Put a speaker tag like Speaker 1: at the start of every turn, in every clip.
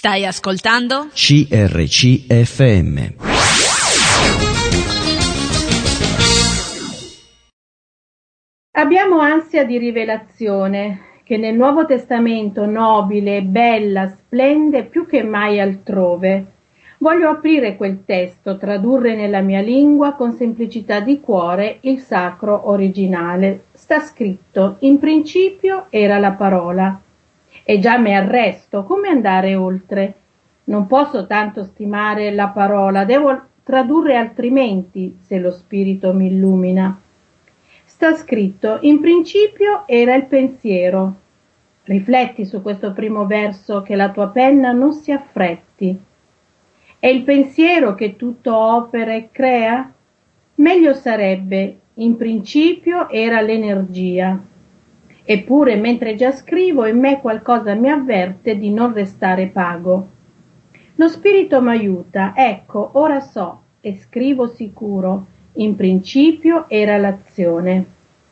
Speaker 1: Stai ascoltando?
Speaker 2: CRC FM.
Speaker 3: Abbiamo ansia di rivelazione, che nel Nuovo Testamento nobile, bella, splende più che mai altrove. Voglio aprire quel testo, tradurre nella mia lingua con semplicità di cuore il sacro originale. Sta scritto: in principio era la parola. E già mi arresto, come andare oltre? Non posso tanto stimare la parola, devo tradurre altrimenti, se lo Spirito mi illumina. Sta scritto: in principio era il pensiero. Rifletti su questo primo verso, che la tua penna non si affretti. È il pensiero che tutto opera e crea? Meglio sarebbe: in principio era l'energia. Eppure, mentre già scrivo, in me qualcosa mi avverte di non restare pago. Lo Spirito m'aiuta, ecco, ora so, e scrivo sicuro: in principio era l'azione.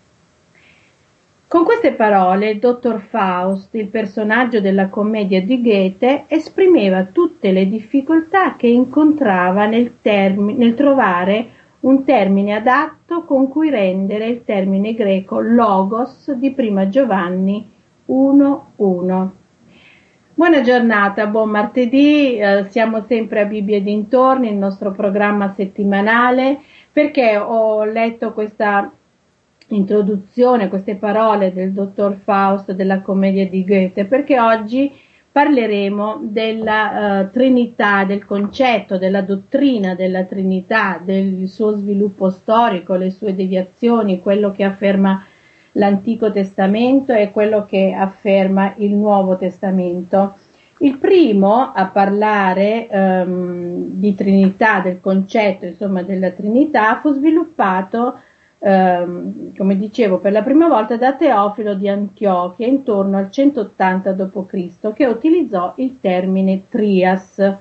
Speaker 3: Con queste parole il dottor Faust, il personaggio della commedia di Goethe, esprimeva tutte le difficoltà che incontrava nel trovare un termine adatto con cui rendere il termine greco logos di Prima Giovanni 1:1. Buona giornata, buon martedì, siamo sempre a Bibbia e dintorni, il nostro programma settimanale. Perché ho letto questa introduzione, queste parole del dottor Faust della commedia di Goethe? Perché oggi parleremo della Trinità, del concetto, della dottrina della Trinità, del suo sviluppo storico, le sue deviazioni, quello che afferma l'Antico Testamento e quello che afferma il Nuovo Testamento. Il primo a parlare di Trinità, del concetto insomma della Trinità, fu sviluppato, come dicevo, per la prima volta da Teofilo di Antiochia intorno al 180 d.C., che utilizzò il termine trias,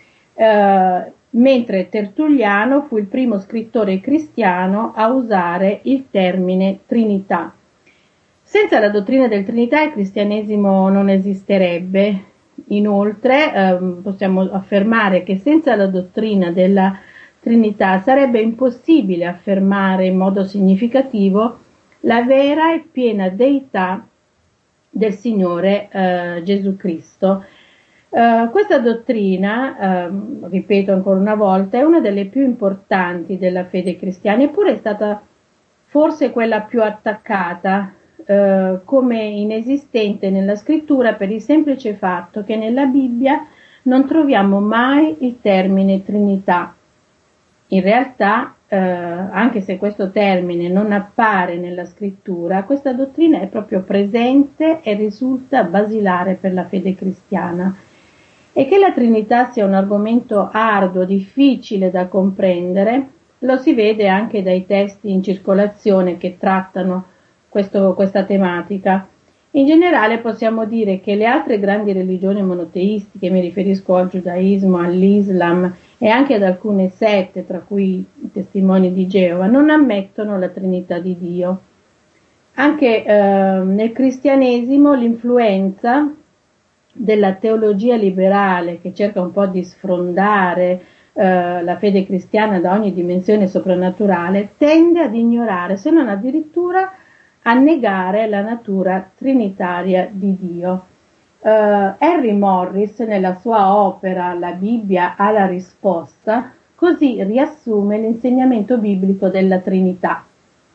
Speaker 3: mentre Tertulliano fu il primo scrittore cristiano a usare il termine Trinità. Senza la dottrina del Trinità il cristianesimo non esisterebbe. Inoltre possiamo affermare che senza la dottrina della Trinità sarebbe impossibile affermare in modo significativo la vera e piena deità del Signore Gesù Cristo. Questa dottrina, ripeto ancora una volta, è una delle più importanti della fede cristiana, eppure è stata forse quella più attaccata, come inesistente nella scrittura, per il semplice fatto che nella Bibbia non troviamo mai il termine Trinità. In realtà, anche se questo termine non appare nella scrittura, questa dottrina è proprio presente e risulta basilare per la fede cristiana. E che la Trinità sia un argomento arduo, difficile da comprendere, lo si vede anche dai testi in circolazione che trattano questa tematica. In generale possiamo dire che le altre grandi religioni monoteistiche, mi riferisco al giudaismo, all'Islam e anche ad alcune sette, tra cui i testimoni di Geova, non ammettono la Trinità di Dio. Anche nel cristianesimo l'influenza della teologia liberale, che cerca un po' di sfrondare la fede cristiana da ogni dimensione soprannaturale, tende ad ignorare, se non addirittura a negare la natura trinitaria di Dio. Henry Morris, nella sua opera La Bibbia ha la risposta, così riassume l'insegnamento biblico della Trinità.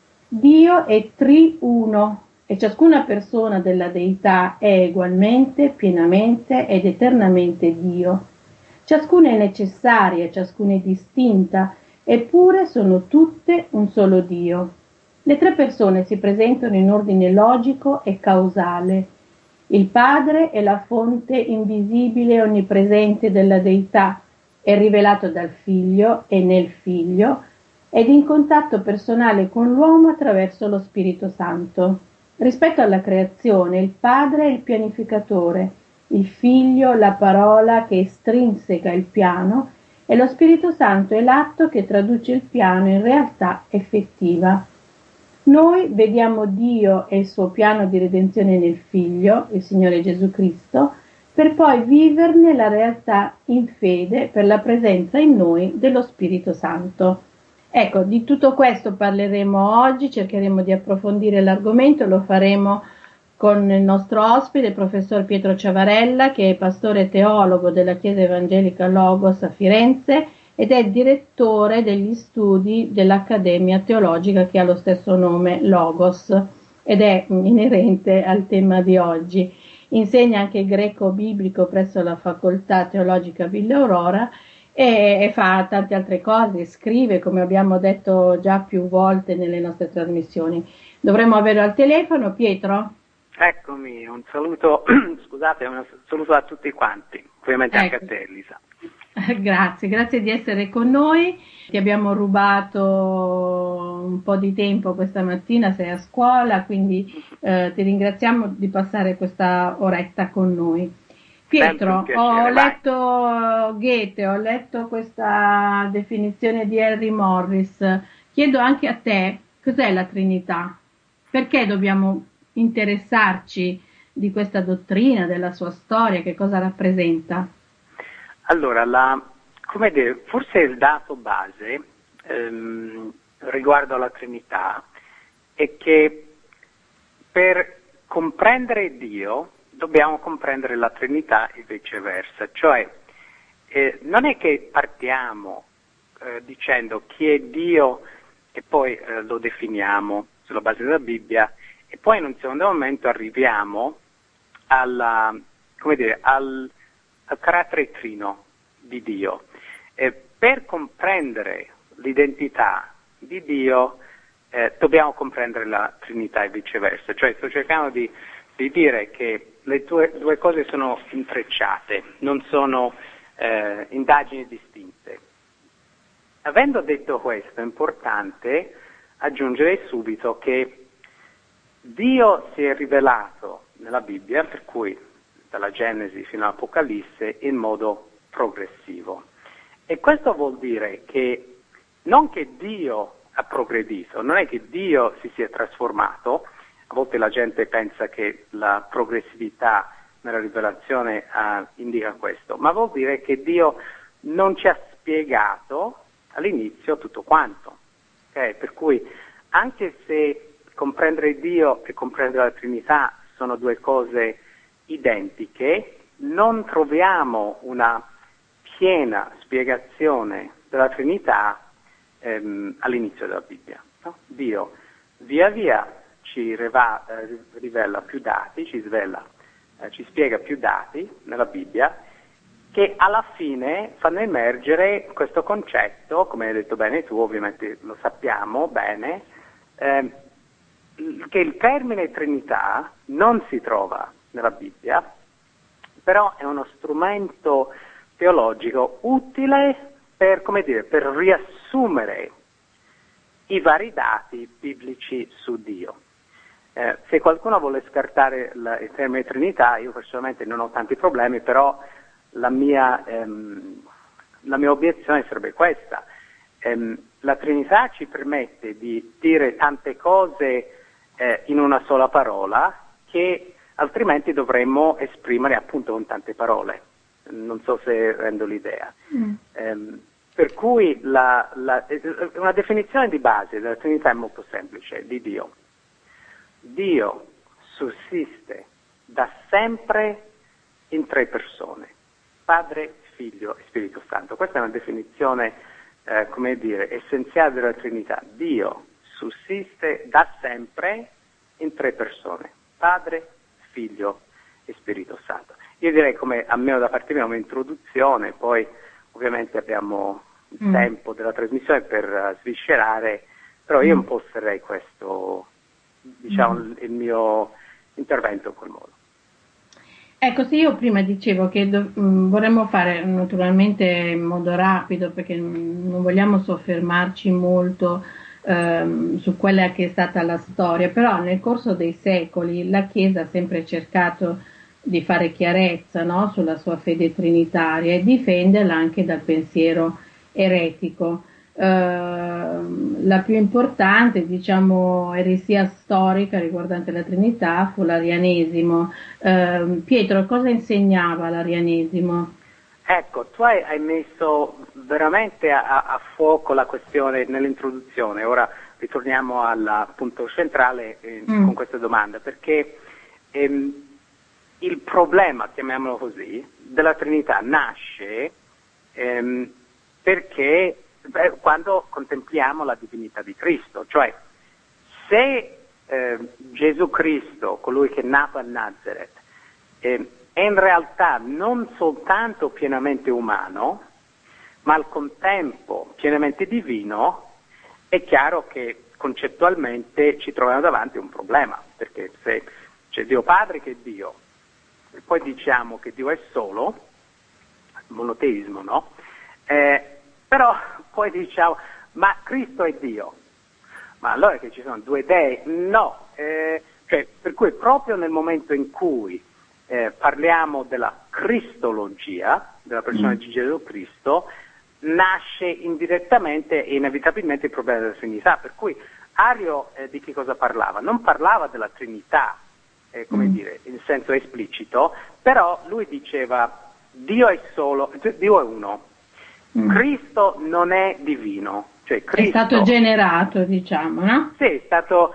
Speaker 3: Dio è triuno e ciascuna persona della Deità è ugualmente, pienamente ed eternamente Dio. Ciascuna è necessaria, ciascuna è distinta, eppure sono tutte un solo Dio. Le tre persone si presentano in ordine logico e causale. Il Padre è la fonte invisibile e onnipresente della Deità, è rivelato dal Figlio e nel Figlio, ed in contatto personale con l'uomo attraverso lo Spirito Santo. Rispetto alla creazione, il Padre è il pianificatore, il Figlio la parola che estrinseca il piano e lo Spirito Santo è l'atto che traduce il piano in realtà effettiva. Noi vediamo Dio e il suo piano di redenzione nel Figlio, il Signore Gesù Cristo, per poi viverne la realtà in fede per la presenza in noi dello Spirito Santo. Ecco, di tutto questo parleremo oggi, cercheremo di approfondire l'argomento, lo faremo con il nostro ospite, il professor Pietro Ciavarella, che è pastore teologo della Chiesa Evangelica Logos a Firenze ed è direttore degli studi dell'Accademia Teologica che ha lo stesso nome, Logos, ed è inerente al tema di oggi. Insegna anche greco biblico presso la Facoltà Teologica Villa Aurora e fa tante altre cose, scrive, come abbiamo detto già più volte nelle nostre trasmissioni. Dovremmo averlo al telefono, Pietro?
Speaker 1: Eccomi, un saluto, scusate, un saluto a tutti quanti, ovviamente anche a te, Elisa.
Speaker 3: Grazie di essere con noi. Ti abbiamo rubato un po' di tempo questa mattina, sei a scuola, quindi ti ringraziamo di passare questa oretta con noi. Pietro, ho letto Goethe, ho letto questa definizione di Henry Morris. Chiedo anche a te, cos'è la Trinità? Perché dobbiamo interessarci di questa dottrina, della sua storia, che cosa rappresenta?
Speaker 1: Allora, forse il dato base riguardo alla Trinità è che per comprendere Dio dobbiamo comprendere la Trinità e viceversa, cioè non è che partiamo dicendo chi è Dio e poi lo definiamo sulla base della Bibbia e poi in un secondo momento arriviamo al carattere trino di Dio. Per comprendere l'identità di Dio dobbiamo comprendere la Trinità e viceversa, cioè sto cercando di dire che le due cose sono intrecciate, non sono indagini distinte. Avendo detto questo, è importante aggiungere subito che Dio si è rivelato nella Bibbia, per cui dalla Genesi fino all'Apocalisse, in modo progressivo. E questo vuol dire che non che Dio ha progredito, non è che Dio si sia trasformato. A volte la gente pensa che la progressività nella rivelazione indica questo, ma vuol dire che Dio non ci ha spiegato all'inizio tutto quanto. Okay? Per cui anche se comprendere Dio e comprendere la Trinità sono due cose identiche, non troviamo una piena spiegazione della Trinità all'inizio della Bibbia. No? Dio via via ci rivela più dati, ci spiega più dati nella Bibbia che alla fine fanno emergere questo concetto, come hai detto bene tu, ovviamente lo sappiamo bene, che il termine Trinità non si trova nella Bibbia, però è uno strumento teologico utile per riassumere i vari dati biblici su Dio. Se qualcuno vuole scartare il termine Trinità, io personalmente non ho tanti problemi, però la mia obiezione sarebbe questa. La Trinità ci permette di dire tante cose in una sola parola che altrimenti dovremmo esprimere appunto con tante parole. Non so se rendo l'idea. Per cui una definizione di base della Trinità è molto semplice, di Dio. Dio sussiste da sempre in tre persone, Padre, Figlio e Spirito Santo. Questa è una definizione, essenziale della Trinità. Dio sussiste da sempre in tre persone, Padre, Figlio e Spirito Santo. Io direi, come almeno da parte mia, un'introduzione, poi ovviamente abbiamo il tempo della trasmissione per sviscerare, però io imposterei questo, il mio intervento in quel modo.
Speaker 3: Ecco, sì, io prima dicevo che vorremmo fare naturalmente in modo rapido, perché non vogliamo soffermarci molto su quella che è stata la storia, però nel corso dei secoli la Chiesa ha sempre cercato di fare chiarezza, no, sulla sua fede trinitaria e difenderla anche dal pensiero eretico. la più importante, diciamo, eresia storica riguardante la Trinità fu l'arianesimo. Pietro, cosa insegnava l'arianesimo?
Speaker 1: Ecco, tu hai messo veramente a fuoco la questione nell'introduzione, ora ritorniamo al punto centrale con questa domanda, perché il problema, chiamiamolo così, della Trinità nasce perché quando contempliamo la divinità di Cristo, cioè se Gesù Cristo, colui che è nato a Nazareth, è in realtà non soltanto pienamente umano, ma al contempo pienamente divino, è chiaro che concettualmente ci troviamo davanti a un problema, perché se c'è Dio Padre che è Dio, e poi diciamo che Dio è solo, monoteismo, no? Però poi diciamo, ma Cristo è Dio, ma allora che ci sono due dei? No, cioè, per cui proprio nel momento in cui parliamo della cristologia, della persona di Gesù Cristo, nasce indirettamente e inevitabilmente il problema della Trinità, per cui Ario di che cosa parlava? Non parlava della Trinità, come dire, in senso esplicito, però lui diceva Dio è solo, Dio è uno, Cristo non è divino, cioè Cristo
Speaker 3: è stato generato, diciamo, no?
Speaker 1: Sì, è stato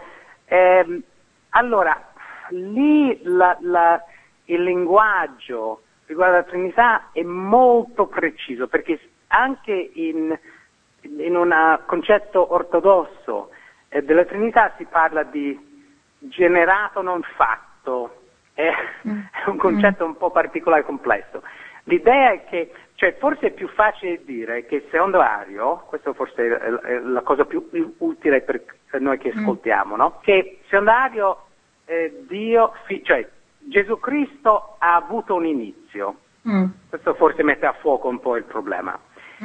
Speaker 1: allora lì il linguaggio riguardo alla Trinità è molto preciso, perché anche in un concetto ortodosso della Trinità si parla di generato non fatto, è un concetto un po' particolare e complesso. L'idea è che, cioè forse è più facile dire che secondo Ario, questo forse è la cosa più utile per noi che ascoltiamo, no? Che secondo Ario cioè Gesù Cristo ha avuto un inizio, questo forse mette a fuoco un po' il problema.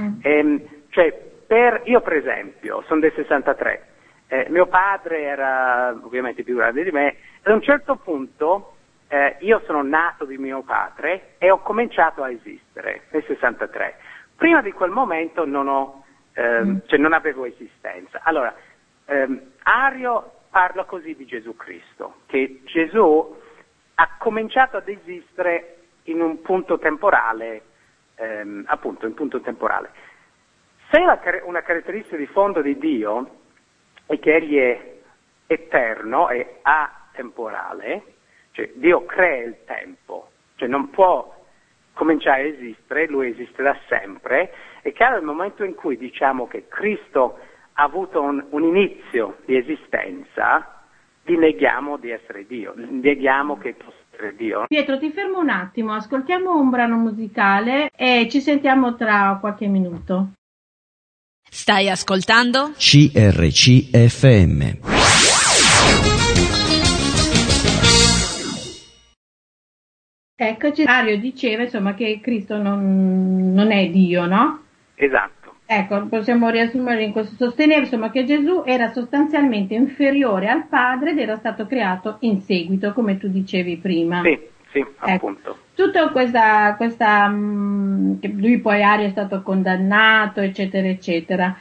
Speaker 1: Cioè, io per esempio sono del 63, mio padre era ovviamente più grande di me, e ad un certo punto io sono nato di mio padre e ho cominciato a esistere nel 63. Prima di quel momento cioè non avevo esistenza. Allora, Ario parla così di Gesù Cristo, che Gesù ha cominciato ad esistere in un punto temporale, appunto, in punto temporale. Se una caratteristica di fondo di Dio è che Egli è eterno e atemporale, cioè Dio crea il tempo, cioè non può cominciare a esistere, Lui esiste da sempre, è chiaro nel momento in cui diciamo che Cristo ha avuto un inizio di esistenza, gli neghiamo di essere Dio, neghiamo che possa essere Dio.
Speaker 3: Pietro, ti fermo un attimo, ascoltiamo un brano musicale e ci sentiamo tra qualche minuto.
Speaker 4: Stai ascoltando?
Speaker 2: CRCFM.
Speaker 3: Eccoci, Ario diceva insomma che Cristo non è Dio, no?
Speaker 1: Esatto.
Speaker 3: Ecco, possiamo riassumere in questo, sostenere insomma che Gesù era sostanzialmente inferiore al Padre ed era stato creato in seguito, come tu dicevi prima.
Speaker 1: Sì,
Speaker 3: ecco.
Speaker 1: Appunto.
Speaker 3: Tutta questa che lui poi Ario è stato condannato, eccetera, eccetera,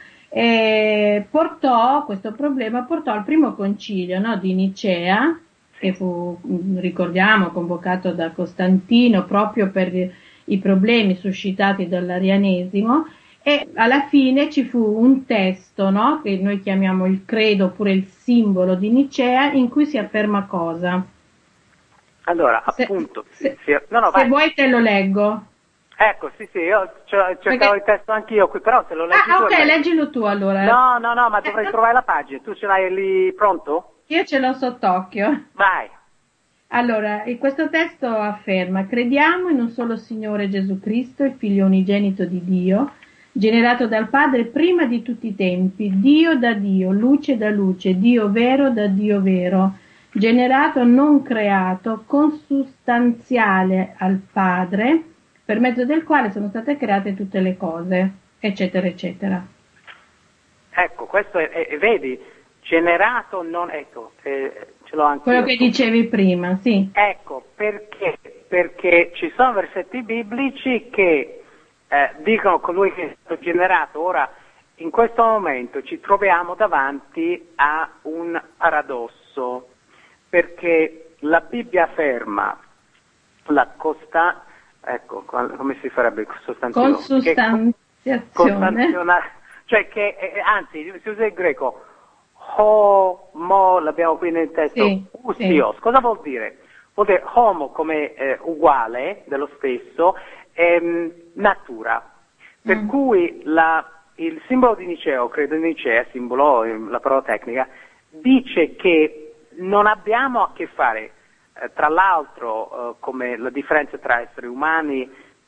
Speaker 3: questo problema portò al primo concilio, no, di Nicea, che fu, ricordiamo, convocato da Costantino proprio per i problemi suscitati dall'arianesimo, e alla fine ci fu un testo, no, che noi chiamiamo il credo oppure il simbolo di Nicea, in cui si afferma cosa?
Speaker 1: Allora, appunto,
Speaker 3: se
Speaker 1: vai.
Speaker 3: Vuoi te lo leggo.
Speaker 1: Ecco, sì, io cercavo il testo anch'io qui, però se lo leggi tu...
Speaker 3: ok, leggilo tu allora.
Speaker 1: No, ma dovrei trovare la pagina, tu ce l'hai lì pronto?
Speaker 3: Io ce l'ho sott'occhio.
Speaker 1: Vai.
Speaker 3: Allora, questo testo afferma: crediamo in un solo Signore Gesù Cristo, il Figlio unigenito di Dio, generato dal Padre prima di tutti i tempi, Dio da Dio, luce da luce, Dio vero da Dio vero, generato non creato, consustanziale al Padre, per mezzo del quale sono state create tutte le cose, eccetera, eccetera.
Speaker 1: Ecco, questo è vedi, generato non... Ecco, ce l'ho anche
Speaker 3: quello
Speaker 1: io.
Speaker 3: Che dicevi prima, sì.
Speaker 1: Ecco, perché ci sono versetti biblici che dicono colui che è stato generato. Ora, in questo momento ci troviamo davanti a un paradosso, perché la Bibbia afferma ecco, come si farebbe il sostantivo?
Speaker 3: Consustanziazione.
Speaker 1: Cioè anzi, si usa il greco, homo, l'abbiamo qui nel testo,
Speaker 3: sì,
Speaker 1: usios. Sì. Cosa vuol dire? Vuol dire homo come uguale, dello stesso, natura. Per cui il simbolo di Nicea, o credo di Nicea, simbolo, la parola tecnica, dice che non abbiamo a che fare, tra l'altro, come la differenza tra esseri umani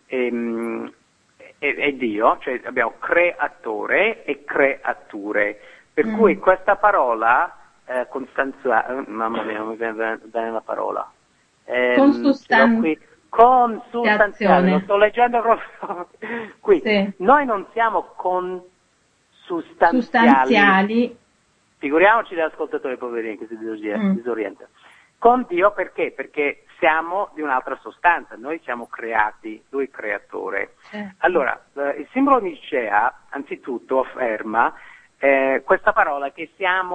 Speaker 1: e Dio, cioè abbiamo creatore e creature. Per cui questa parola, mamma mia, non mi viene bene la parola. Consustanziale, lo sto leggendo proprio qui.
Speaker 3: Sì.
Speaker 1: Noi non siamo consustanziali. Figuriamoci gli ascoltatori poverini che si disorientano. Con Dio perché? Perché siamo di un'altra sostanza, noi siamo creati, lui è creatore. Allora, il simbolo di Nicea, anzitutto, afferma questa parola che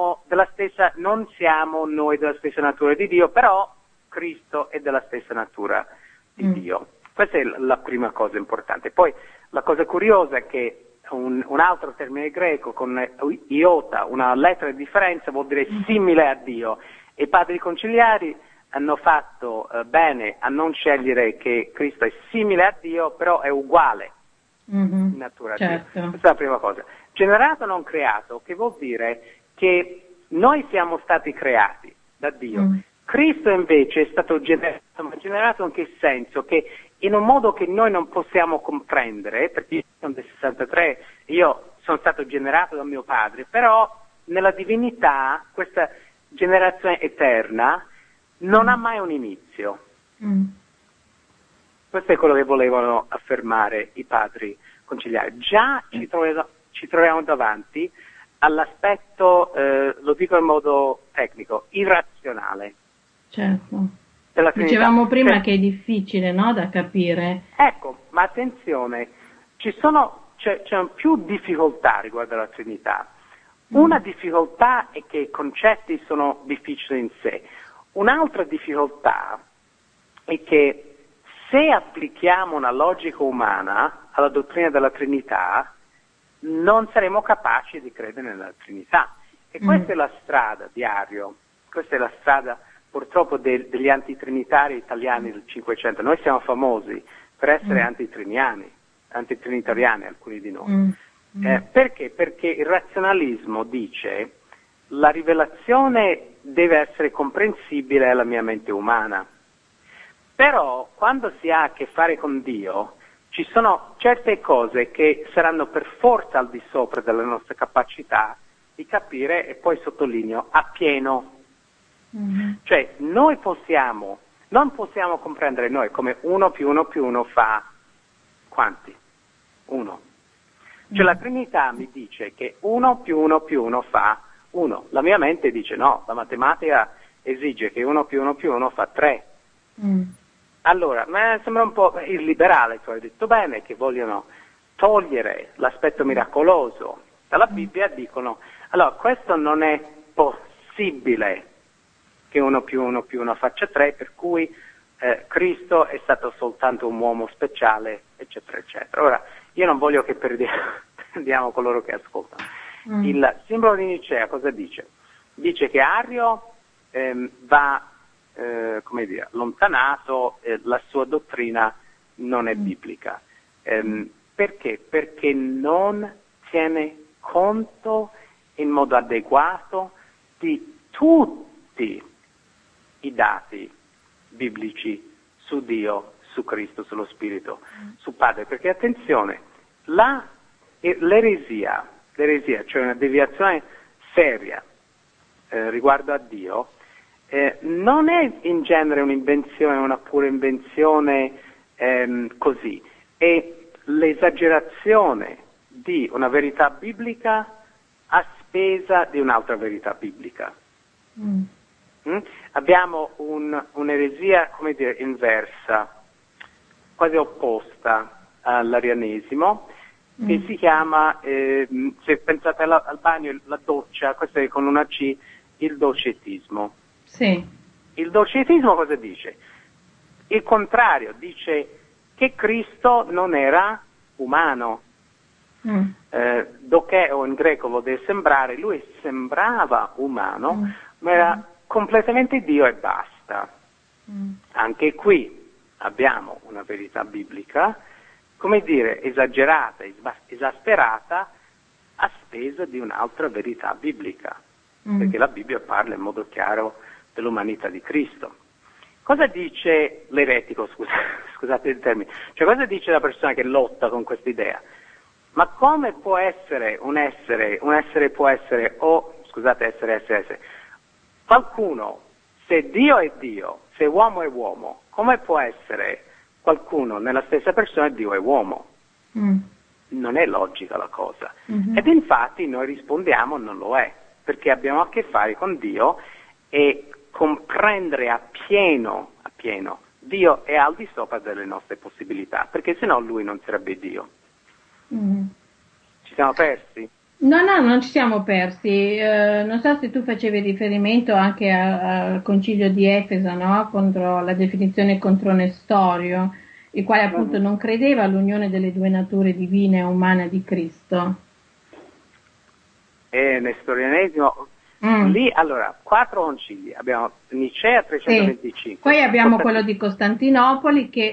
Speaker 1: non siamo noi della stessa natura di Dio, però Cristo è della stessa natura di Dio. Questa è la prima cosa importante. Poi la cosa curiosa è che un altro termine greco con iota, una lettera di differenza, vuol dire simile a Dio. E i padri conciliari hanno fatto bene a non scegliere che Cristo è simile a Dio, però è uguale in natura a Dio. Questa è la prima cosa. Generato non creato, che vuol dire che noi siamo stati creati da Dio. Cristo invece è stato generato, ma generato in che senso? Che in un modo che noi non possiamo comprendere, perché io sono del 63, io sono stato generato da mio padre, però nella divinità questa generazione eterna non ha mai un inizio. Questo è quello che volevano affermare i padri conciliari. Già ci troviamo davanti all'aspetto, lo dico in modo tecnico, irrazionale.
Speaker 3: Certo. Dicevamo prima che è difficile, no, da capire.
Speaker 1: Ecco, ma attenzione, c'è più difficoltà riguardo alla Trinità. Una difficoltà è che i concetti sono difficili in sé. Un'altra difficoltà è che se applichiamo una logica umana alla dottrina della Trinità, non saremo capaci di credere nella Trinità. E questa è la strada di Ario, questa è la strada purtroppo degli antitrinitari italiani del Cinquecento. Noi siamo famosi per essere antitrinitariani, alcuni di noi. Perché? Perché il razionalismo dice la rivelazione deve essere comprensibile alla mia mente umana. Però quando si ha a che fare con Dio, ci sono certe cose che saranno per forza al di sopra della nostra capacità di capire, e poi sottolineo, appieno. Cioè, non possiamo comprendere noi come 1 più 1 più 1 fa quanti? 1. Cioè la Trinità mi dice che 1 più 1 più 1 fa 1. La mia mente dice no, la matematica esige che 1 più 1 più 1 fa 3. Allora, ma sembra un po' illiberale, tu hai detto bene, che vogliono togliere l'aspetto miracoloso dalla Bibbia, dicono, allora questo non è possibile che 1 più 1 più 1 faccia 3, per cui Cristo è stato soltanto un uomo speciale, eccetera, eccetera. Ora, io non voglio che perdiamo coloro che ascoltano. Il simbolo di Nicea cosa dice? Dice che Ario va, allontanato, la sua dottrina non è biblica. Perché? Perché non tiene conto in modo adeguato di tutti i dati biblici su Dio, su Cristo, sullo Spirito, su Padre. Perché attenzione, l'eresia, cioè una deviazione seria riguardo a Dio, non è in genere un'invenzione, una pura invenzione così, è l'esagerazione di una verità biblica a spesa di un'altra verità biblica. Abbiamo un'eresia, inversa, quasi opposta all'arianesimo, che si chiama, se pensate al bagno, la doccia, questo è con una C, il docetismo.
Speaker 3: Sì. Il
Speaker 1: docetismo cosa dice? Il contrario, dice che Cristo non era umano. Dokeo in greco vuol dire sembrare, lui sembrava umano, ma era completamente Dio e basta. Anche qui abbiamo una verità biblica, come dire, esagerata, esasperata, a spesa di un'altra verità biblica, perché la Bibbia parla in modo chiaro dell'umanità di Cristo. Cosa dice l'eretico, scusate il termine, cioè cosa dice la persona che lotta con questa idea? Ma come può essere un essere può essere, essere, qualcuno, se Dio è Dio, se uomo è uomo, come può essere qualcuno nella stessa persona Dio e uomo? Non è logica la cosa. Ed infatti noi rispondiamo non lo è, perché abbiamo a che fare con Dio e comprendere appieno Dio è al di sopra delle nostre possibilità, perché sennò lui non sarebbe Dio. Ci siamo persi?
Speaker 3: No, non ci siamo persi. Non so se tu facevi riferimento anche al concilio di Efeso, no? Contro la definizione contro Nestorio, il quale appunto non credeva all'unione delle due nature divine e umana di Cristo.
Speaker 1: Nestorianesimo. Lì, allora, 4 concili. Abbiamo Nicea 325.
Speaker 3: Sì. Poi abbiamo quello di Costantinopoli che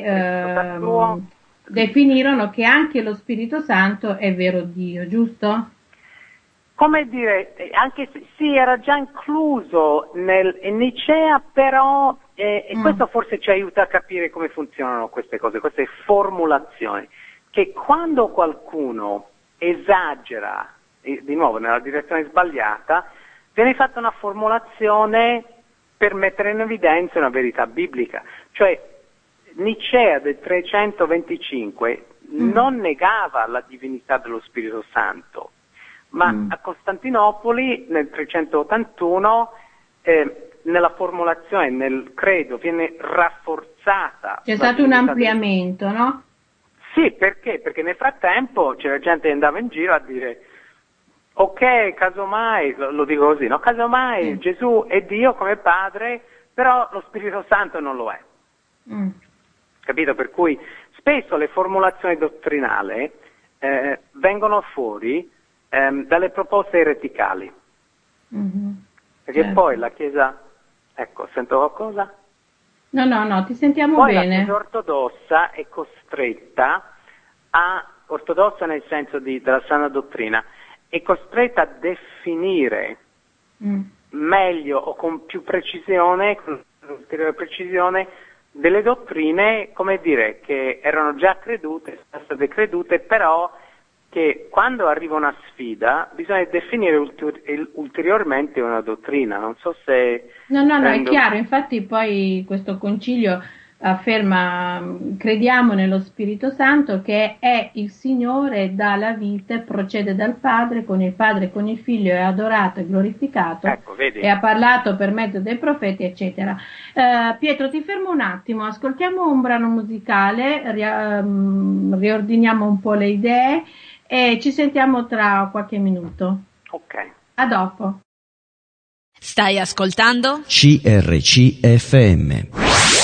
Speaker 3: definirono che anche lo Spirito Santo è vero Dio, giusto?
Speaker 1: Come dire, anche se sì, era già incluso in Nicea, però questo forse ci aiuta a capire come funzionano queste cose, queste formulazioni, che quando qualcuno esagera, di nuovo nella direzione sbagliata, viene fatta una formulazione per mettere in evidenza una verità biblica. Cioè, Nicea del 325 non negava la divinità dello Spirito Santo, ma a Costantinopoli nel 381 nella formulazione, nel credo, viene rafforzata.
Speaker 3: C'è stato un ampliamento, no?
Speaker 1: Sì, perché? Perché nel frattempo c'era gente che andava in giro a dire ok, casomai, lo dico così, no? Casomai Gesù è Dio come Padre, però lo Spirito Santo non lo è. Capito? Per cui spesso le formulazioni dottrinali vengono fuori dalle proposte ereticali. Perché
Speaker 3: certo.
Speaker 1: Poi la Chiesa, ecco, sento qualcosa?
Speaker 3: No, ti sentiamo
Speaker 1: poi
Speaker 3: bene.
Speaker 1: La Chiesa ortodossa è costretta ortodossa nel senso della sana dottrina, è costretta a definire meglio o con più precisione, con ulteriore precisione, delle dottrine, come dire, che erano già credute, sono state credute, però che quando arriva una sfida bisogna definire ulteriormente una dottrina. Non so se...
Speaker 3: No, è chiaro, infatti poi questo concilio afferma, crediamo nello Spirito Santo che è il Signore, dà la vita, procede dal Padre, con il Figlio è adorato e glorificato,
Speaker 1: ecco, vedi.
Speaker 3: E ha parlato per mezzo dei profeti, eccetera. Pietro, ti fermo un attimo, ascoltiamo un brano musicale, riordiniamo un po' le idee e ci sentiamo tra qualche minuto.
Speaker 1: Ok.
Speaker 3: A dopo.
Speaker 4: Stai ascoltando?
Speaker 2: CRCFM.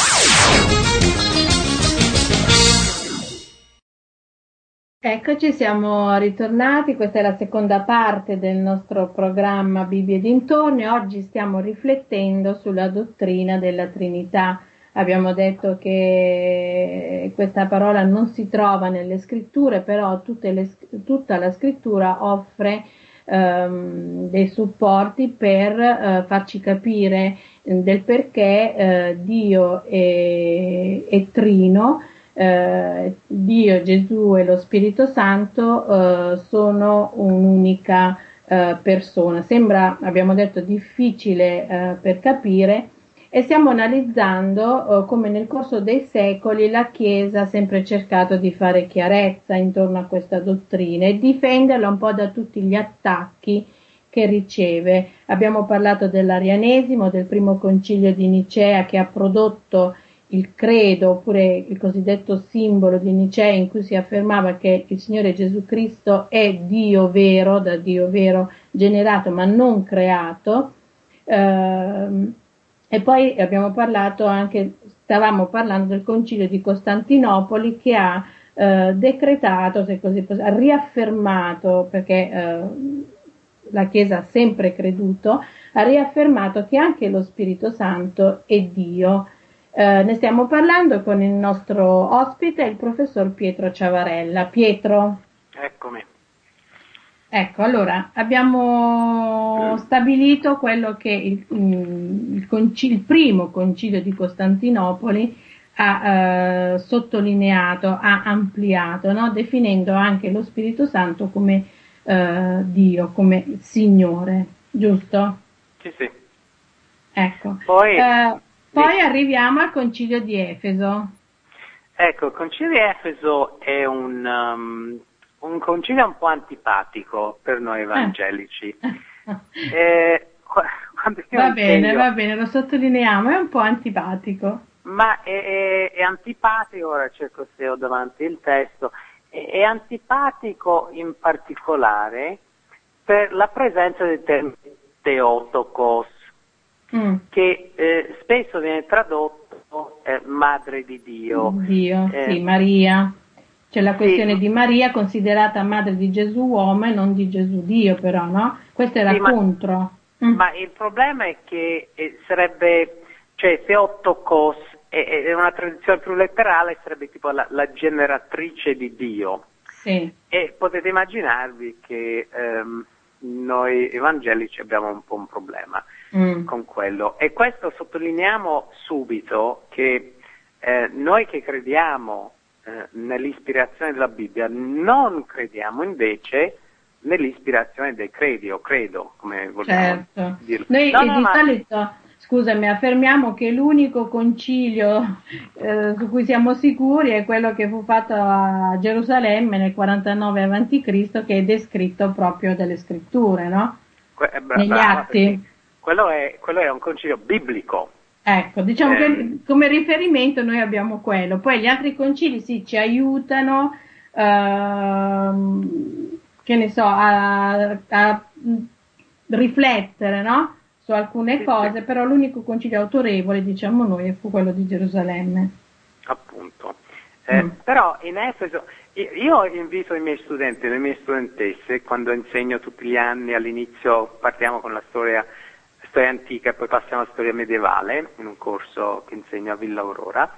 Speaker 3: Eccoci, siamo ritornati, questa è la seconda parte del nostro programma Bibbia e dintorni. Oggi stiamo riflettendo sulla dottrina della Trinità. Abbiamo detto che questa parola non si trova nelle scritture, però tutta la scrittura offre dei supporti per farci capire del perché Dio è trino. Dio, Gesù e lo Spirito Santo sono un'unica persona. Sembra, abbiamo detto, difficile per capire, e stiamo analizzando come nel corso dei secoli la Chiesa ha sempre cercato di fare chiarezza intorno a questa dottrina e difenderla un po' da tutti gli attacchi che riceve. Abbiamo parlato dell'arianesimo, del primo concilio di Nicea che ha prodotto il credo, oppure il cosiddetto simbolo di Nicea, in cui si affermava che il Signore Gesù Cristo è Dio vero, da Dio vero generato ma non creato. E poi stavamo parlando del Concilio di Costantinopoli, che ha decretato, se così ha riaffermato, perché la Chiesa ha sempre creduto, ha riaffermato che anche lo Spirito Santo è Dio. Ne stiamo parlando con il nostro ospite, il professor Pietro Ciavarella. Pietro.
Speaker 1: Eccomi.
Speaker 3: Ecco, allora, abbiamo stabilito quello che il primo concilio di Costantinopoli ha sottolineato, ha ampliato, no? Definendo anche lo Spirito Santo come Dio, come Signore, giusto?
Speaker 1: Sì, sì.
Speaker 3: Ecco.
Speaker 1: Poi
Speaker 3: arriviamo al concilio di Efeso.
Speaker 1: Ecco, il concilio di Efeso è un concilio un po' antipatico per noi evangelici.
Speaker 3: Va bene, lo sottolineiamo, è un po' antipatico.
Speaker 1: Ma è antipatico, ora cerco se ho davanti il testo, è antipatico in particolare per la presenza del termine Theotokos, che spesso viene tradotto madre di Dio.
Speaker 3: Sì, Maria. C'è la questione di Maria considerata madre di Gesù uomo e non di Gesù Dio, però, no? Questo era contro.
Speaker 1: Ma il problema è che sarebbe, cioè Theotokos è una traduzione più letterale, sarebbe tipo la generatrice di Dio.
Speaker 3: Sì.
Speaker 1: E potete immaginarvi che noi evangelici abbiamo un po' un problema con quello. E questo sottolineiamo subito, che noi che crediamo nell'ispirazione della Bibbia non crediamo invece nell'ispirazione del credo, come vogliamo dirlo.
Speaker 3: Noi solito, scusami, affermiamo che l'unico concilio su cui siamo sicuri è quello che fu fatto a Gerusalemme nel 49 a.C., che è descritto proprio dalle scritture, no? Negli Atti.
Speaker 1: Quello è un concilio biblico.
Speaker 3: Ecco, diciamo che come riferimento noi abbiamo quello. Poi gli altri concili sì, ci aiutano, che ne so, a riflettere, no? Su alcune cose, però l'unico concilio autorevole, diciamo noi, fu quello di Gerusalemme.
Speaker 1: Appunto. Però in Efeso, io invito i miei studenti, le mie studentesse, quando insegno tutti gli anni, all'inizio partiamo con la storia antica e poi passiamo alla storia medievale, in un corso che insegno a Villa Aurora,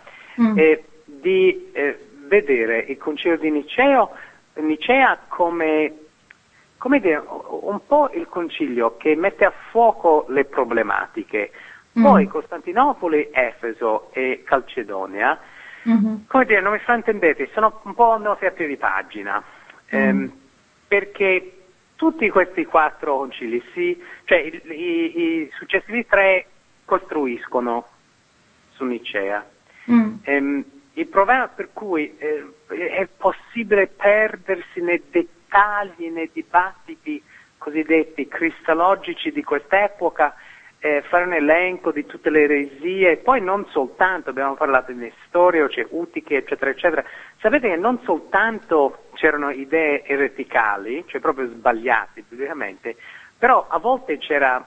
Speaker 1: di vedere il concilio di Nicea come dire, un po' il concilio che mette a fuoco le problematiche. Poi Costantinopoli, Efeso e Calcedonia, come dire, non mi fraintendete, sono un po' noti a piedi pagina, perché tutti questi 4 concili, cioè i successivi 3 costruiscono su Nicea. Il problema per cui è possibile perdersi nei dettagli, nei dibattiti cosiddetti cristologici di quest'epoca, fare un elenco di tutte le eresie, poi non soltanto, abbiamo parlato di Nestorio, Utiche, eccetera, eccetera. Sapete che non soltanto c'erano idee ereticali, cioè proprio sbagliate biblicamente, però a volte c'era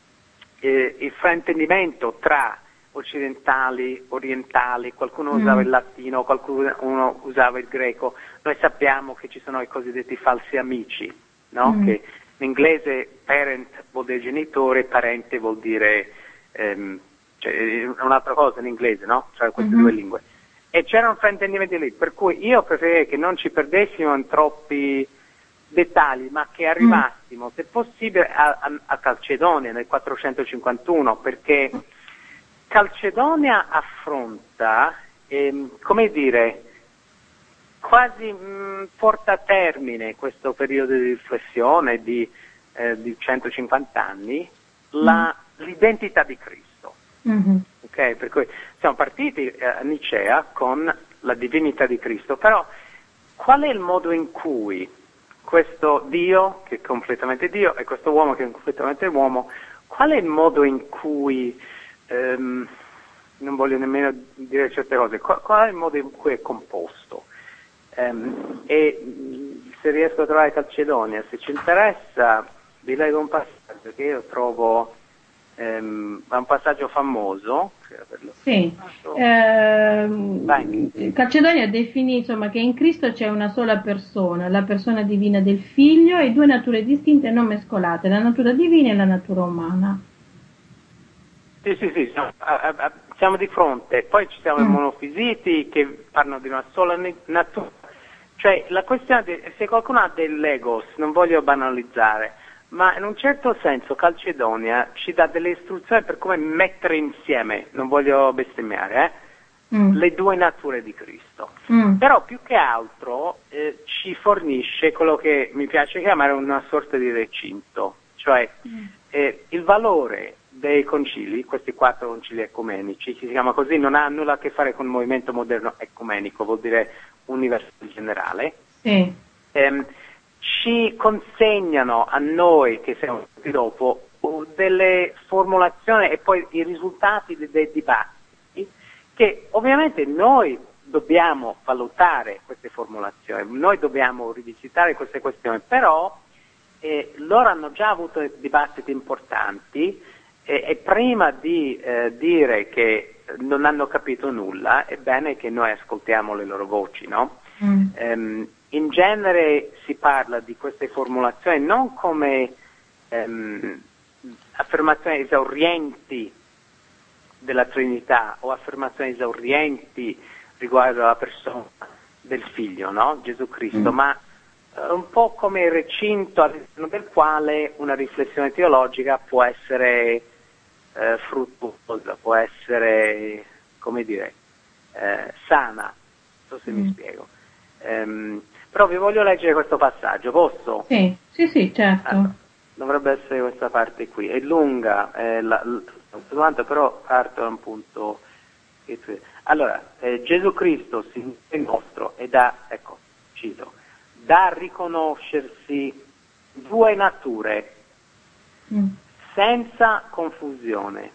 Speaker 1: il fraintendimento tra occidentali, orientali, qualcuno usava il latino, qualcuno usava il greco. Noi sappiamo che ci sono i cosiddetti falsi amici, no? Che in inglese parent vuol dire genitore, parente vuol dire cioè, un'altra cosa in inglese, no? Cioè queste due lingue. E c'era un fraintendimento lì, per cui io preferirei che non ci perdessimo in troppi dettagli, ma che arrivassimo, se possibile, a Calcedonia nel 451, perché Calcedonia affronta, come dire, quasi porta a termine questo periodo di riflessione di 150 anni, l'identità di Cristo. Okay? Per cui siamo partiti a Nicea con la divinità di Cristo, però qual è il modo in cui questo Dio, che è completamente Dio, e questo uomo che è completamente uomo, qual è il modo in cui non voglio nemmeno dire certe cose, qual è il modo in cui è composto. Se riesco a trovare Calcedonia, se ci interessa, vi leggo un passaggio che io trovo è un passaggio famoso.
Speaker 3: Sì. Calcedonia definì insomma che in Cristo c'è una sola persona, la persona divina del Figlio, e due nature distinte non mescolate, la natura divina e la natura umana.
Speaker 1: Sì, siamo di fronte. Poi ci siamo i monofisiti che parlano di una sola natura. Cioè, la questione se qualcuno ha del legos, non voglio banalizzare, ma in un certo senso Calcedonia ci dà delle istruzioni per come mettere insieme, non voglio bestemmiare, le due nature di Cristo. Però più che altro ci fornisce quello che mi piace chiamare una sorta di recinto, cioè il valore dei concili, questi 4 concili ecumenici, si chiama così, non ha nulla a che fare con il movimento moderno ecumenico, vuol dire universale generale. Sì. Ci consegnano a noi che siamo venuti dopo delle formulazioni e poi i risultati dei dibattiti che ovviamente noi dobbiamo valutare queste formulazioni, noi dobbiamo rivisitare queste questioni, però loro hanno già avuto dibattiti importanti e prima di dire che non hanno capito nulla è bene che noi ascoltiamo le loro voci, no? In genere si parla di queste formulazioni non come affermazioni esaurienti della Trinità o affermazioni esaurienti riguardo alla persona del Figlio, no? Gesù Cristo, ma un po' come il recinto all'interno del quale una riflessione teologica può essere fruttuosa, può essere, come dire, sana, non so se mi spiego. Però vi voglio leggere questo passaggio, posso?
Speaker 3: Sì, certo.
Speaker 1: Dovrebbe essere questa parte qui, è lunga, però parto da un punto. Allora, Gesù Cristo, Signore nostro, è cito, da riconoscersi due nature, senza confusione,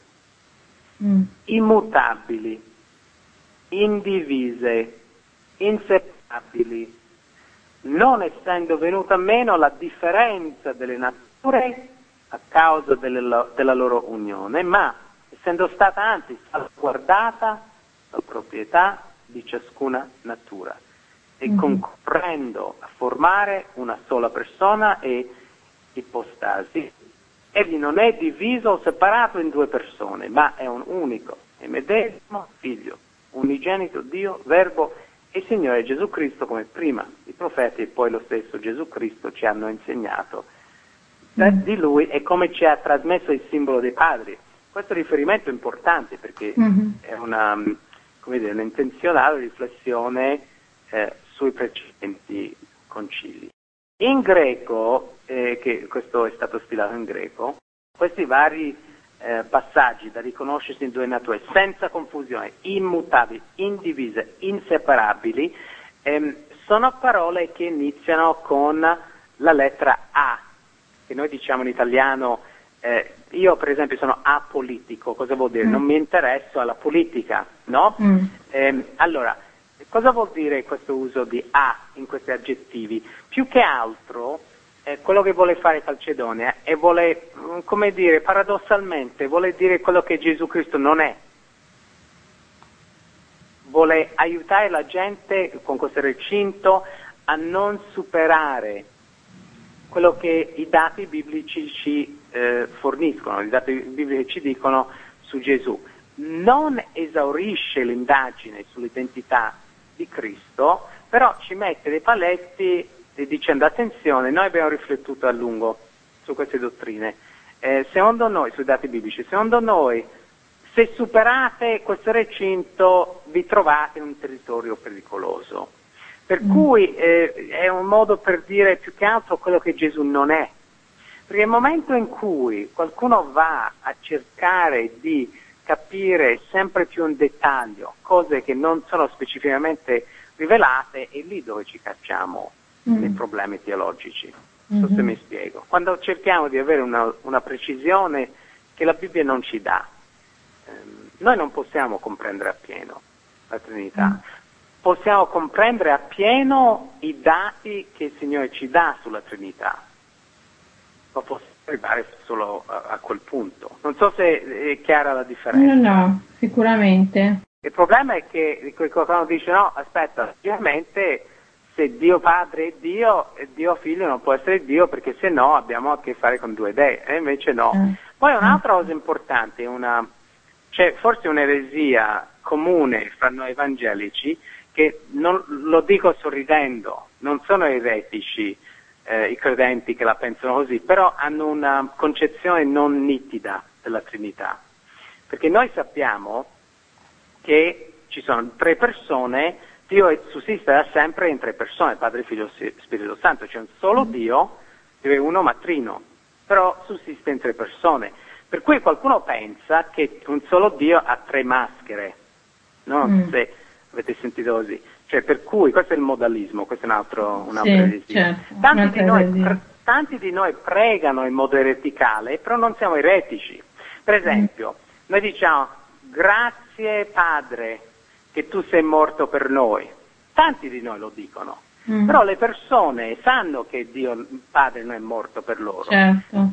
Speaker 1: immutabili, indivise, inseparabili, non essendo venuta meno la differenza delle nature a causa della loro unione, ma essendo stata anzi salvaguardata la proprietà di ciascuna natura e concorrendo a formare una sola persona e ipostasi. Egli non è diviso o separato in due persone, ma è un unico e medesimo Figlio, unigenito Dio, Verbo e Signore Gesù Cristo, come prima i profeti e poi lo stesso Gesù Cristo ci hanno insegnato di Lui e come ci ha trasmesso il simbolo dei padri. Questo riferimento è importante perché è un'intenzionale riflessione sui precedenti concili. In greco, che questo è stato stilato in greco, questi vari passaggi da riconoscersi in due nature, senza confusione, immutabili, indivise, inseparabili, sono parole che iniziano con la lettera A, che noi diciamo in italiano, io per esempio sono apolitico, cosa vuol dire? Non mi interesso alla politica, no? Allora, cosa vuol dire questo uso di A in questi aggettivi? Più che altro, quello che vuole fare Calcedonia e vuole, come dire, paradossalmente, vuole dire quello che Gesù Cristo non è. Vuole aiutare la gente con questo recinto a non superare quello che i dati biblici ci forniscono, i dati biblici ci dicono su Gesù. Non esaurisce l'indagine sull'identità di Cristo, però ci mette dei paletti dicendo attenzione, noi abbiamo riflettuto a lungo su queste dottrine, secondo noi, sui dati biblici, secondo noi se superate questo recinto vi trovate in un territorio pericoloso, per cui è un modo per dire più che altro quello che Gesù non è, perché nel momento in cui qualcuno va a cercare di capire sempre più in dettaglio cose che non sono specificamente rivelate, è lì dove ci cacciamo nei problemi teologici. Non so se mi spiego. Quando cerchiamo di avere una precisione che la Bibbia non ci dà. noi non possiamo comprendere appieno la Trinità. Possiamo comprendere appieno i dati che il Signore ci dà sulla Trinità, ma possiamo arrivare solo a quel punto. Non so se è chiara la differenza.
Speaker 3: No, sicuramente.
Speaker 1: Il problema è che qualcuno dice no, aspetta, ovviamente se Dio Padre è Dio, Dio Figlio non può essere Dio perché se no abbiamo a che fare con due dei, e invece no. Poi un'altra cosa importante, c'è forse un'eresia comune fra noi evangelici, che non, lo dico sorridendo, non sono eretici i credenti che la pensano così, però hanno una concezione non nitida della Trinità, perché noi sappiamo che ci sono tre persone, Dio sussiste da sempre in tre persone, Padre, Figlio e Spirito Santo, c'è un solo Dio, è uno ma trino, però sussiste in tre persone, per cui qualcuno pensa che un solo Dio ha tre maschere, non so se avete sentito così, cioè per cui questo è il modalismo, questo è un'altra eresia. Certo. Tanti di noi pregano in modo ereticale, però non siamo eretici. Per esempio, noi diciamo grazie Padre che tu sei morto per noi, tanti di noi lo dicono, però le persone sanno che Dio Padre non è morto per loro.
Speaker 3: Certo.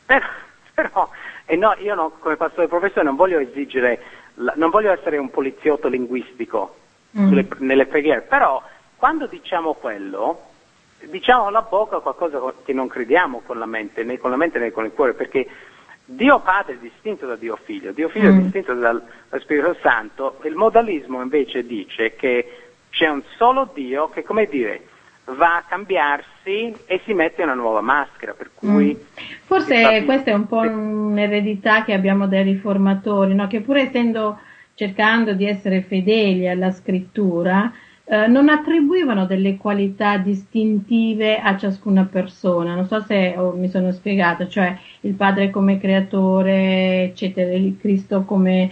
Speaker 1: Però no, io no, come pastore professore non voglio esigere, non voglio essere un poliziotto linguistico nelle preghiere, però quando diciamo quello, diciamo alla bocca qualcosa che non crediamo con la mente, né con il cuore, perché Dio Padre è distinto da Dio Figlio è distinto dal Spirito Santo, il modalismo invece dice che c'è un solo Dio che, come dire, va a cambiarsi e si mette una nuova maschera, per cui...
Speaker 3: Forse questa è un po' un'eredità che abbiamo dai riformatori, no? Che pur cercando di essere fedeli alla scrittura, non attribuivano delle qualità distintive a ciascuna persona. Non so se mi sono spiegata, cioè il Padre come creatore, eccetera, il Cristo come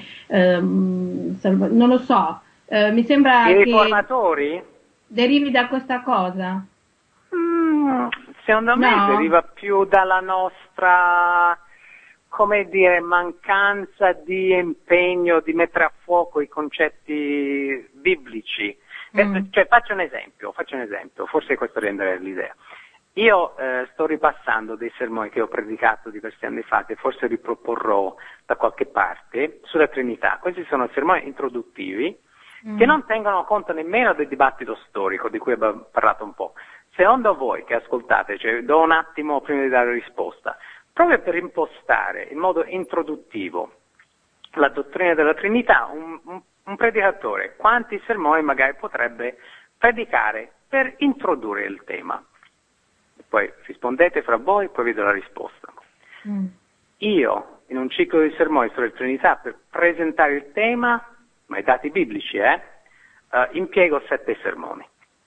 Speaker 3: non lo so, mi sembra
Speaker 1: I
Speaker 3: che
Speaker 1: riformatori?
Speaker 3: Derivi da questa cosa?
Speaker 1: Secondo me deriva più dalla nostra, come dire, mancanza di impegno di mettere a fuoco i concetti biblici. Cioè, faccio un esempio, forse questo renderà l'idea. Io sto ripassando dei sermoni che ho predicato diversi anni fa, che forse riproporrò da qualche parte, sulla Trinità. Questi sono sermoni introduttivi, che non tengono conto nemmeno del dibattito storico di cui abbiamo parlato un po'. Secondo voi che ascoltate, cioè do un attimo prima di dare risposta, proprio per impostare in modo introduttivo la dottrina della Trinità, un predicatore, quanti sermoni magari potrebbe predicare per introdurre il tema? Poi rispondete fra voi, poi vi do la risposta. Io, in un ciclo di sermoni sulla Trinità, per presentare il tema, ma i dati biblici, impiego 7 sermoni.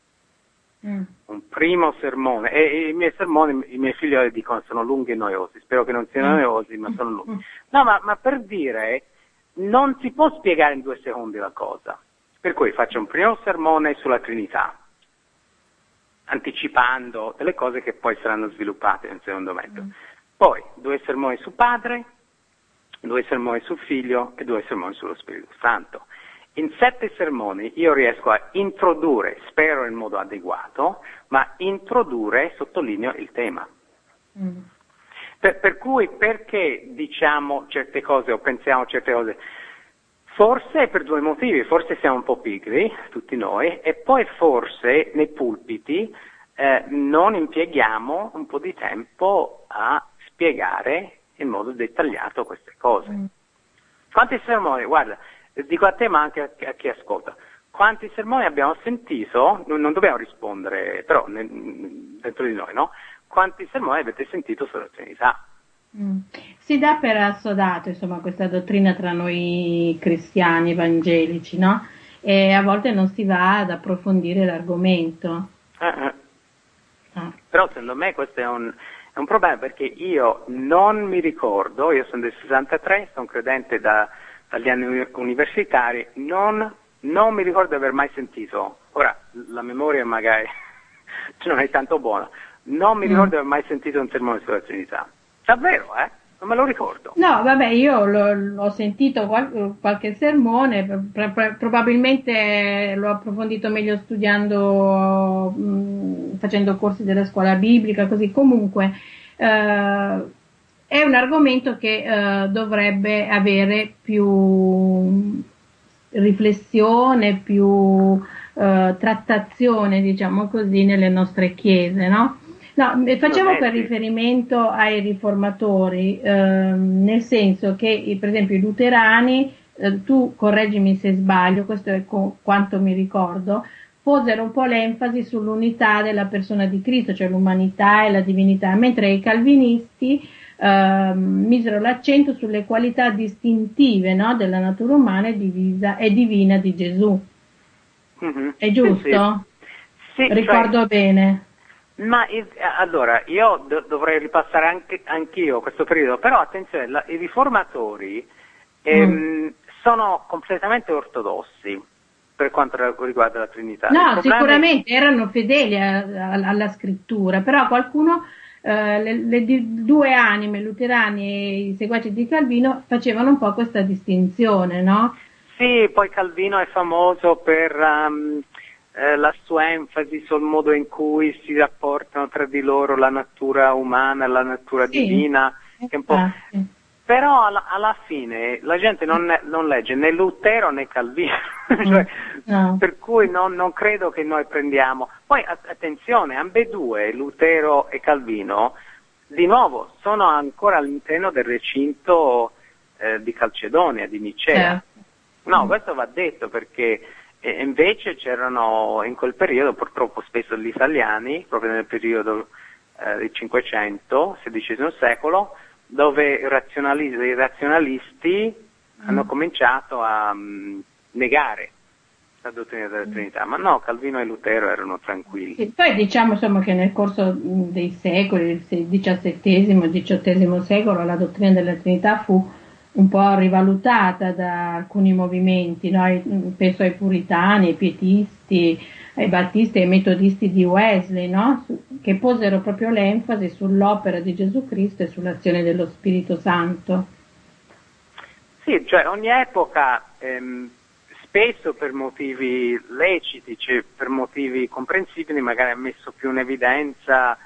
Speaker 1: Un primo sermone, e i miei sermoni, i miei figlioli dicono sono lunghi e noiosi, spero che non siano noiosi, ma sono lunghi. No, ma per dire, non si può spiegare in 2 secondi la cosa, per cui faccio un primo sermone sulla Trinità, anticipando delle cose che poi saranno sviluppate in un secondo momento. Poi 2 sermoni su Padre, 2 sermoni sul Figlio e 2 sermoni sullo Spirito Santo. In 7 sermoni io riesco a introdurre, spero in modo adeguato, ma introdurre, sottolineo, il tema. Per cui perché diciamo certe cose o pensiamo certe cose? Forse per 2 motivi, forse siamo un po' pigri, tutti noi, e poi forse nei pulpiti non impieghiamo un po' di tempo a spiegare in modo dettagliato queste cose. Quanti sermoni, guarda, dico a te ma anche a chi ascolta, quanti sermoni abbiamo sentito, non dobbiamo rispondere, però dentro di noi, no? Quanti sermoni avete sentito sulla Trinità?
Speaker 3: Si dà per assodato, insomma, questa dottrina tra noi cristiani evangelici, no? E a volte non si va ad approfondire l'argomento.
Speaker 1: Però secondo me questo è un problema, perché io non mi ricordo, io sono del 63, sono credente dagli anni universitari, non mi ricordo di aver mai sentito, ora la memoria magari non è tanto buona, non mi ricordo di aver mai sentito un sermone sulla Trinità. Davvero, non me lo ricordo.
Speaker 3: No, vabbè, io l'ho sentito qualche sermone, probabilmente l'ho approfondito meglio studiando, facendo corsi della scuola biblica, così. Comunque è un argomento che dovrebbe avere più riflessione, più trattazione, diciamo così, nelle nostre chiese, no? No, facevo per riferimento ai riformatori, nel senso che, per esempio, i luterani, tu correggimi se sbaglio, questo è quanto mi ricordo, posero un po' l'enfasi sull'unità della persona di Cristo, cioè l'umanità e la divinità, mentre i calvinisti misero l'accento sulle qualità distintive, no, della natura umana e divina di Gesù.
Speaker 1: Mm-hmm.
Speaker 3: È giusto?
Speaker 1: Sì,
Speaker 3: ricordo
Speaker 1: cioè,
Speaker 3: bene.
Speaker 1: Ma allora, io dovrei ripassare anch'io questo periodo, però attenzione, i riformatori sono completamente ortodossi per quanto riguarda la Trinità.
Speaker 3: No, sicuramente erano fedeli alla scrittura, però qualcuno, le due anime, luterani e i seguaci di Calvino, facevano un po' questa distinzione, no?
Speaker 1: Sì, poi Calvino è famoso per la sua enfasi sul modo in cui si rapportano tra di loro la natura umana e la natura divina, che è un po'... Però alla fine la gente non legge né Lutero né Calvino, cioè, no. Per cui non credo che noi prendiamo. Poi attenzione, ambedue, Lutero e Calvino, di nuovo, sono ancora all'interno del recinto di Calcedonia, di Nicea. No, questo va detto perché invece c'erano in quel periodo purtroppo spesso gli italiani, proprio nel periodo del 500, XVI secolo, dove i razionalisti hanno cominciato a negare la dottrina della Trinità, ma no, Calvino e Lutero erano tranquilli.
Speaker 3: Sì, poi diciamo insomma che nel corso dei secoli, il XVII, XVIII secolo, la dottrina della Trinità fu un po' rivalutata da alcuni movimenti, no? Penso ai puritani, ai pietisti, ai battisti e ai metodisti di Wesley, no? Che posero proprio l'enfasi sull'opera di Gesù Cristo e sull'azione dello Spirito Santo.
Speaker 1: Sì, cioè ogni epoca, spesso per motivi leciti, cioè per motivi comprensibili, magari ha messo più in evidenza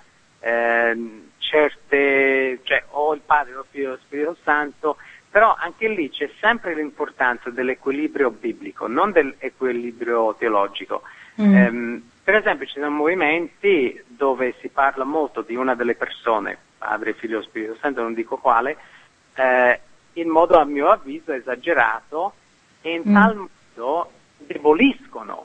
Speaker 1: certe, cioè o il Padre o il Figlio e lo Spirito Santo, però anche lì c'è sempre l'importanza dell'equilibrio biblico, non dell'equilibrio teologico. Per esempio ci sono movimenti dove si parla molto di una delle persone, Padre, Figlio e Spirito Santo, non dico quale, in modo a mio avviso esagerato, e in tal modo indeboliscono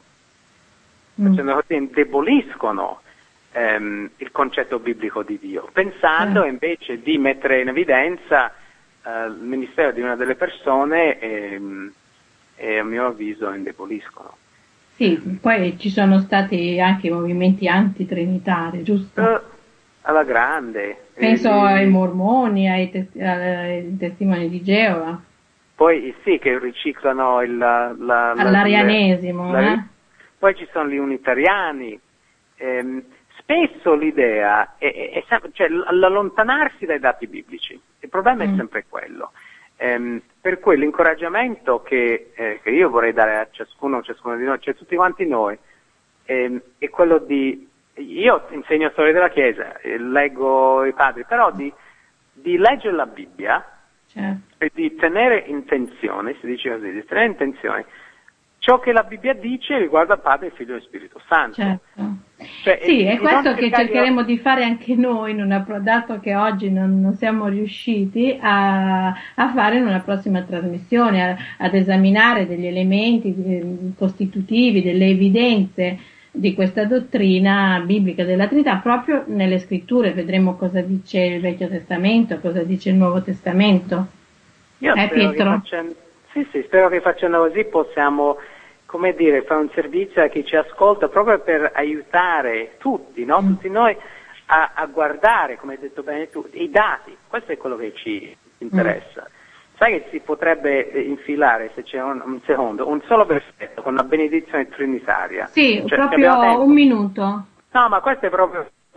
Speaker 1: il concetto biblico di Dio, pensando invece di mettere in evidenza il ministero di una delle persone e a mio avviso indeboliscono.
Speaker 3: Sì, poi ci sono stati anche movimenti antitrinitari, giusto?
Speaker 1: Alla grande.
Speaker 3: Penso ai mormoni, ai testimoni di Geova.
Speaker 1: Poi sì, che riciclano
Speaker 3: all'arianesimo.
Speaker 1: Poi ci sono gli unitariani. Spesso l'idea è cioè l'allontanarsi dai dati biblici. Il problema è sempre quello. Per cui l'incoraggiamento che io vorrei dare a ciascuno di noi, cioè tutti quanti noi, è quello di, io insegno storia della Chiesa, leggo i padri, però di leggere la Bibbia e di tenere in tensione, si dice così, di tenere in tensione ciò che la Bibbia dice riguardo al Padre, Figlio e Spirito Santo.
Speaker 3: Certo. Cioè, sì, è questo che cercheremo di fare anche noi, dato che oggi non siamo riusciti a fare in una prossima trasmissione, ad esaminare degli elementi costitutivi, delle evidenze di questa dottrina biblica della Trinità, proprio nelle scritture. Vedremo cosa dice il Vecchio Testamento, cosa dice il Nuovo Testamento.
Speaker 1: Io Pietro? Spero che facendo così possiamo, come dire, fare un servizio a chi ci ascolta proprio per aiutare tutti, no? Tutti noi a guardare, come hai detto bene tu, i dati. Questo è quello che ci interessa. Sai che si potrebbe infilare, se c'è un solo versetto con una benedizione trinitaria.
Speaker 3: Sì, cioè, proprio un minuto.
Speaker 1: No, ma questo è proprio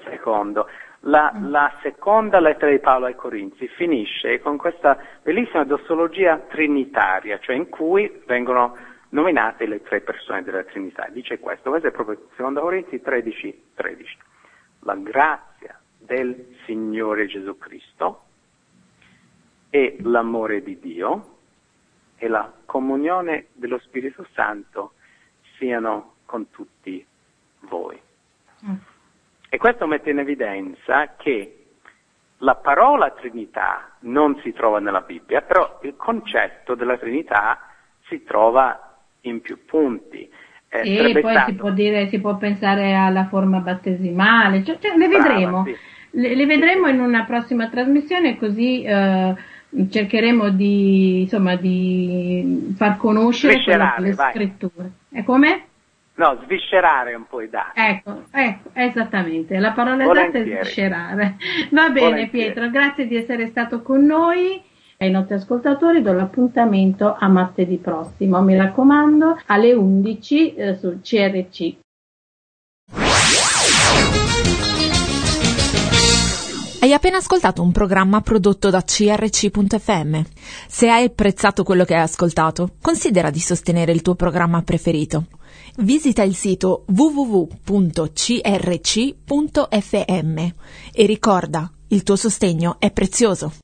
Speaker 1: secondo. La seconda lettera di Paolo ai Corinzi finisce con questa bellissima dossologia trinitaria, cioè in cui vengono nominate le 3 persone della Trinità. Dice questo è proprio 2 Corinzi 13. La grazia del Signore Gesù Cristo e l'amore di Dio e la comunione dello Spirito Santo siano con tutti voi. E questo mette in evidenza che la parola Trinità non si trova nella Bibbia, però il concetto della Trinità si trova in più punti.
Speaker 3: E poi si può pensare alla forma battesimale, cioè le vedremo.
Speaker 1: Brava, sì.
Speaker 3: Le vedremo in una prossima trasmissione, così cercheremo di far conoscere le scritture. E come?
Speaker 1: No, sviscerare un po' i dati.
Speaker 3: Ecco, esattamente, la parola esatta è sviscerare. Va bene. Volentieri. Pietro, grazie di essere stato con noi. Ai nostri ascoltatori do l'appuntamento a martedì prossimo, mi raccomando, alle 11 sul CRC.
Speaker 5: Hai appena ascoltato un programma prodotto da CRC.fm. Se hai apprezzato quello che hai ascoltato, considera di sostenere il tuo programma preferito. Visita il sito www.crc.fm e ricorda, il tuo sostegno è prezioso.